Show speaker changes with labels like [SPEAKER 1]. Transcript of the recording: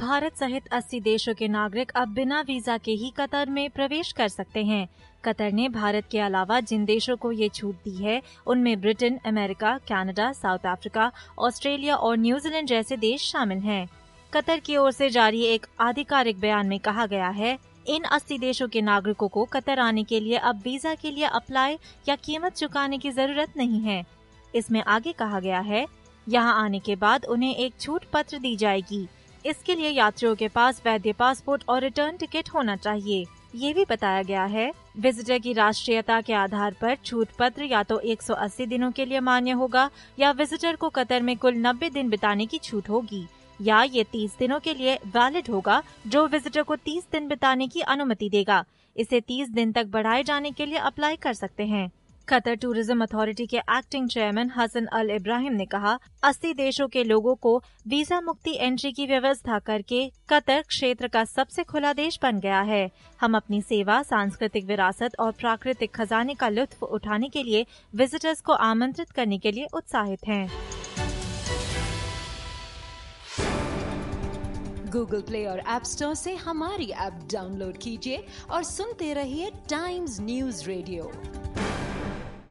[SPEAKER 1] भारत सहित 80 देशों के नागरिक अब बिना वीजा के ही कतर में प्रवेश कर सकते हैं। कतर ने भारत के अलावा जिन देशों को ये छूट दी है उनमें Britain, America, Canada, South Africa, Australia और न्यूजीलैंड जैसे देश शामिल हैं। कतर की ओर से जारी एक आधिकारिक बयान में कहा गया है, इन 80 देशों के नागरिकों को कतर आने के लिए अब वीजा के लिए अप्लाई या कीमत चुकाने की जरूरत नहीं है। इसमें आगे कहा गया है, यहाँ आने के बाद उन्हें एक छूट पत्र दी जाएगी। इसके लिए यात्रियों के पास वैध पासपोर्ट और रिटर्न टिकट होना चाहिए। ये भी बताया गया है, विजिटर की राष्ट्रीयता के आधार पर छूट पत्र या तो 180 दिनों के लिए मान्य होगा या विजिटर को कतर में कुल 90 दिन बिताने की छूट होगी, या ये 30 दिनों के लिए वैलिड होगा जो विजिटर को 30 दिन बिताने की अनुमति देगा। इसे 30 दिन तक बढ़ाए जाने के लिए अप्लाई कर सकते हैं। कतर टूरिज्म अथॉरिटी के acting chairman Hasan Al Ibrahim ने कहा, 80 देशों के लोगों को वीजा मुक्ति एंट्री की व्यवस्था करके कतर क्षेत्र का सबसे खुला देश बन गया है। हम अपनी सेवा, सांस्कृतिक विरासत और प्राकृतिक खजाने का लुत्फ उठाने के लिए विजिटर्स को आमंत्रित करने के लिए उत्साहित हैं।
[SPEAKER 2] गूगल प्ले और ऐप स्टोर से हमारी ऐप डाउनलोड कीजिए और सुनते रहिए टाइम्स न्यूज़ रेडियो।